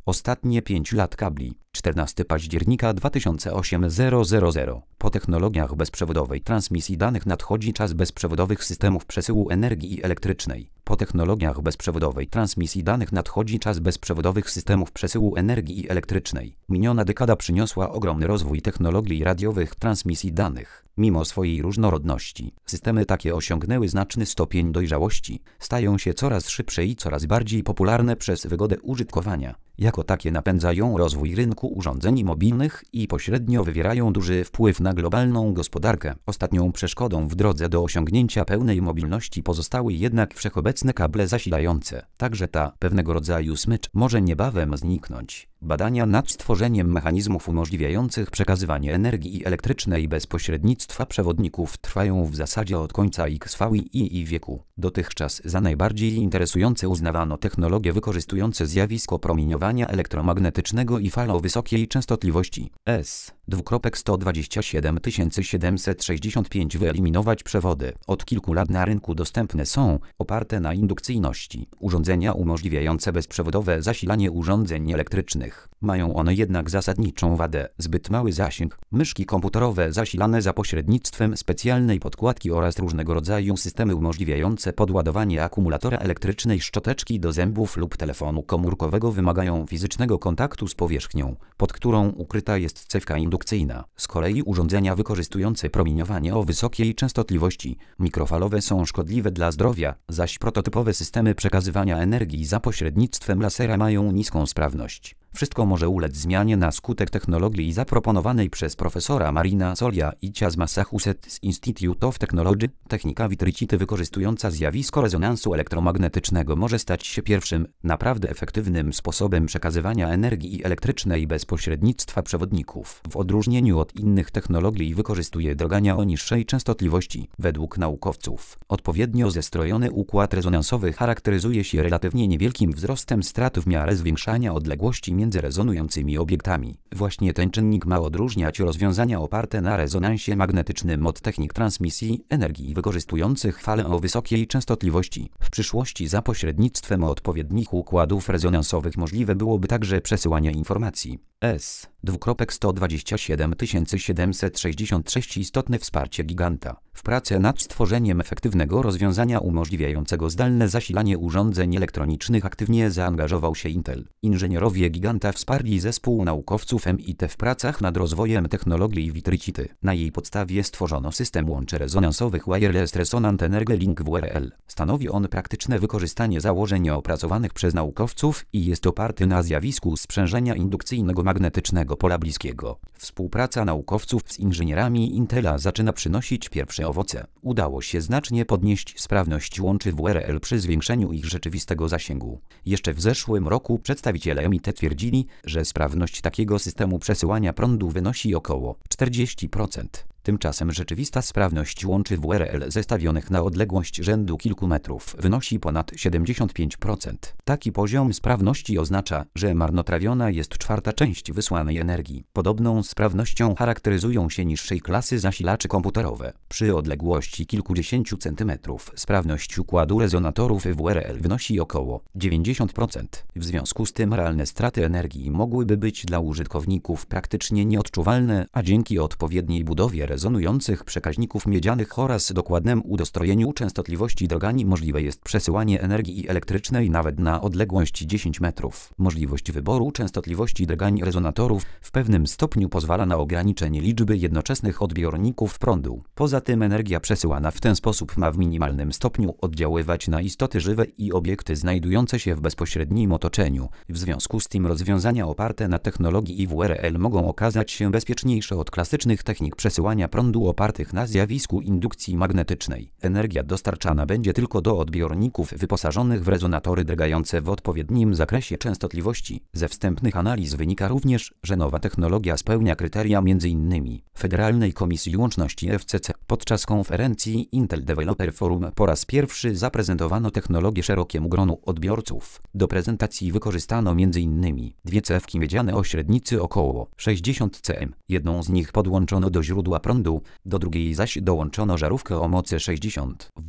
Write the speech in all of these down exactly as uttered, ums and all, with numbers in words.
Ostatnie pięć lat kabli. czternastego października dwa tysiące ósmego. Po technologiach bezprzewodowej transmisji danych nadchodzi czas bezprzewodowych systemów przesyłu energii elektrycznej. Po technologiach bezprzewodowej transmisji danych nadchodzi czas bezprzewodowych systemów przesyłu energii elektrycznej. Miniona dekada przyniosła ogromny rozwój technologii radiowych transmisji danych. Mimo swojej różnorodności, systemy takie osiągnęły znaczny stopień dojrzałości, stają się coraz szybsze i coraz bardziej popularne przez wygodę użytkowania. Jako takie napędzają rozwój rynku urządzeń mobilnych i pośrednio wywierają duży wpływ na globalną gospodarkę. Ostatnią przeszkodą w drodze do osiągnięcia pełnej mobilności pozostały jednak wszechobecne kable zasilające. Także ta pewnego rodzaju smycz może niebawem zniknąć. Badania nad stworzeniem mechanizmów umożliwiających przekazywanie energii elektrycznej bez pośrednictwa przewodników trwają w zasadzie od końca X V I wieku. Dotychczas za najbardziej interesujące uznawano technologie wykorzystujące zjawisko promieniowania elektromagnetycznego i fal o wysokiej częstotliwości. S. sto dwadzieścia siedem tysięcy siedemset sześćdziesiąt pięć wyeliminować przewody. Od kilku lat na rynku dostępne są, oparte na indukcyjności, urządzenia umożliwiające bezprzewodowe zasilanie urządzeń elektrycznych. Mają one jednak zasadniczą wadę: zbyt mały zasięg. Myszki komputerowe zasilane za pośrednictwem specjalnej podkładki oraz różnego rodzaju systemy umożliwiające podładowanie akumulatora elektrycznej, szczoteczki do zębów lub telefonu komórkowego wymagają fizycznego kontaktu z powierzchnią, pod którą ukryta jest cewka indukcyjna. Z kolei urządzenia wykorzystujące promieniowanie o wysokiej częstotliwości mikrofalowe są szkodliwe dla zdrowia, zaś prototypowe systemy przekazywania energii za pośrednictwem lasera mają niską sprawność. Wszystko może ulec zmianie na skutek technologii zaproponowanej przez profesora Marina Solia-Icia z Massachusetts Institute of Technology. Technika witricity wykorzystująca zjawisko rezonansu elektromagnetycznego może stać się pierwszym, naprawdę efektywnym sposobem przekazywania energii elektrycznej bez pośrednictwa przewodników. W odróżnieniu od innych technologii wykorzystuje drgania o niższej częstotliwości. Według naukowców odpowiednio zestrojony układ rezonansowy charakteryzuje się relatywnie niewielkim wzrostem strat w miarę zwiększania odległości między rezonującymi obiektami. Właśnie ten czynnik ma odróżniać rozwiązania oparte na rezonansie magnetycznym od technik transmisji energii wykorzystujących fale o wysokiej częstotliwości. W przyszłości za pośrednictwem odpowiednich układów rezonansowych możliwe byłoby także przesyłanie informacji. S. sto dwadzieścia siedem tysięcy siedemset sześćdziesiąt sześć Istotne wsparcie giganta. W pracę nad stworzeniem efektywnego rozwiązania umożliwiającego zdalne zasilanie urządzeń elektronicznych aktywnie zaangażował się Intel. Inżynierowie giganta wsparli zespół naukowców M I T w pracach nad rozwojem technologii witricity. Na jej podstawie stworzono system łączy rezonansowych Wireless Resonant Energy Link W R L. Stanowi on praktyczne wykorzystanie założeń opracowanych przez naukowców i jest oparty na zjawisku sprzężenia indukcyjnego magnetycznego pola bliskiego. Współpraca naukowców z inżynierami Intela zaczyna przynosić pierwsze owoce. Udało się znacznie podnieść sprawność łączy W R L przy zwiększeniu ich rzeczywistego zasięgu. Jeszcze w zeszłym roku przedstawiciele M I T twierdzili, że sprawność takiego systemu przesyłania prądu wynosi około czterdzieści procent. Tymczasem rzeczywista sprawność łączy W R L zestawionych na odległość rzędu kilku metrów wynosi ponad siedemdziesiąt pięć procent. Taki poziom sprawności oznacza, że marnotrawiona jest czwarta część wysłanej energii. Podobną sprawnością charakteryzują się niższej klasy zasilacze komputerowe. Przy odległości kilkudziesięciu centymetrów sprawność układu rezonatorów W R L wynosi około dziewięćdziesiąt procent. W związku z tym realne straty energii mogłyby być dla użytkowników praktycznie nieodczuwalne, a dzięki odpowiedniej budowie rezonujących przekaźników miedzianych oraz dokładnemu udostrojeniu częstotliwości drgani możliwe jest przesyłanie energii elektrycznej nawet na odległość dziesięć metrów. Możliwość wyboru częstotliwości drgań rezonatorów w pewnym stopniu pozwala na ograniczenie liczby jednoczesnych odbiorników prądu. Poza tym energia przesyłana w ten sposób ma w minimalnym stopniu oddziaływać na istoty żywe i obiekty znajdujące się w bezpośrednim otoczeniu. W związku z tym rozwiązania oparte na technologii W R L mogą okazać się bezpieczniejsze od klasycznych technik przesyłania prądu opartych na zjawisku indukcji magnetycznej. Energia dostarczana będzie tylko do odbiorników wyposażonych w rezonatory drgające w odpowiednim zakresie częstotliwości. Ze wstępnych analiz wynika również, że nowa technologia spełnia kryteria między innymi Federalnej Komisji Łączności F C C. Podczas konferencji Intel Developer Forum po raz pierwszy zaprezentowano technologię szerokiemu gronu odbiorców. Do prezentacji wykorzystano między innymi dwie cewki miedziane o średnicy około sześćdziesiąt cm. Jedną z nich podłączono do źródła prądu, do drugiej zaś dołączono żarówkę o mocy sześćdziesiąt wolt.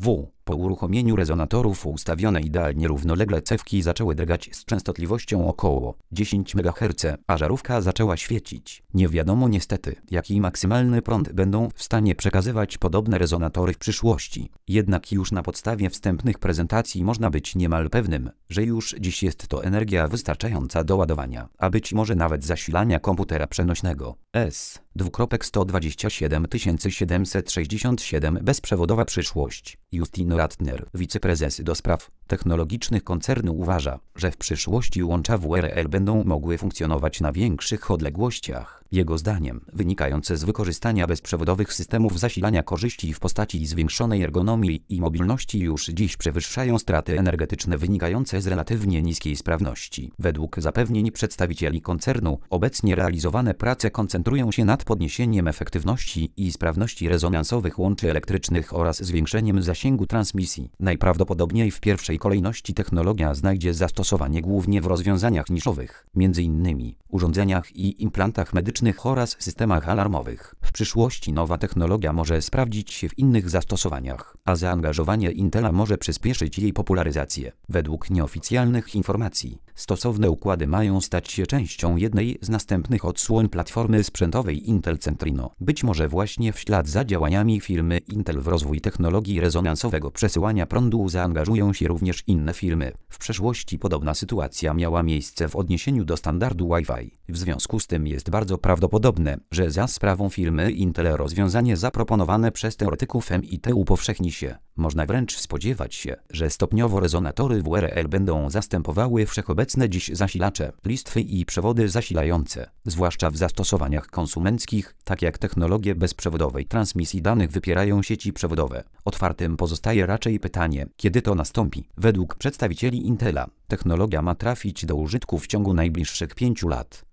Po uruchomieniu rezonatorów ustawione idealnie równolegle cewki zaczęły drgać z częstotliwością około dziesięć megaherców, a żarówka zaczęła świecić. Nie wiadomo niestety, jaki maksymalny prąd będą w stanie przekazywać podobne rezonatory w przyszłości. Jednak już na podstawie wstępnych prezentacji można być niemal pewnym, że już dziś jest to energia wystarczająca do ładowania, a być może nawet zasilania komputera przenośnego. S sto dwadzieścia siedem tysięcy siedemset sześćdziesiąt siedem Bezprzewodowa przyszłość. Justin Ratner, wiceprezes do spraw technologicznych koncernu, uważa, że w przyszłości łącza W R L będą mogły funkcjonować na większych odległościach. Jego zdaniem, wynikające z wykorzystania bezprzewodowych systemów zasilania korzyści w postaci zwiększonej ergonomii i mobilności już dziś przewyższają straty energetyczne wynikające z relatywnie niskiej sprawności. Według zapewnień przedstawicieli koncernu, obecnie realizowane prace koncentrują się nad podniesieniem efektywności i sprawności rezonansowych łączy elektrycznych oraz zwiększeniem zasięgu transmisji. Najprawdopodobniej w pierwszej kolejności technologia znajdzie zastosowanie głównie w rozwiązaniach niszowych, między innymi urządzeniach i implantach medycznych oraz systemach alarmowych. W przyszłości nowa technologia może sprawdzić się w innych zastosowaniach, a zaangażowanie Intela może przyspieszyć jej popularyzację. Według nieoficjalnych informacji, stosowne układy mają stać się częścią jednej z następnych odsłon platformy sprzętowej Intel Centrino. Być może właśnie w ślad za działaniami firmy Intel w rozwój technologii rezonansowego przesyłania prądu zaangażują się również inne firmy. W przeszłości podobna sytuacja miała miejsce w odniesieniu do standardu Wi-Fi. W związku z tym jest bardzo prawdopodobne, że za sprawą firmy Intel rozwiązanie zaproponowane przez teoretyków M I T upowszechni się. Można wręcz spodziewać się, że stopniowo rezonatory W R L będą zastępowały wszechobecne dziś zasilacze, listwy i przewody zasilające, zwłaszcza w zastosowaniach konsumenckich, tak jak technologie bezprzewodowej transmisji danych wypierają sieci przewodowe. Otwartym pozostaje raczej pytanie, kiedy to nastąpi. Według przedstawicieli Intela, technologia ma trafić do użytku w ciągu najbliższych pięciu lat.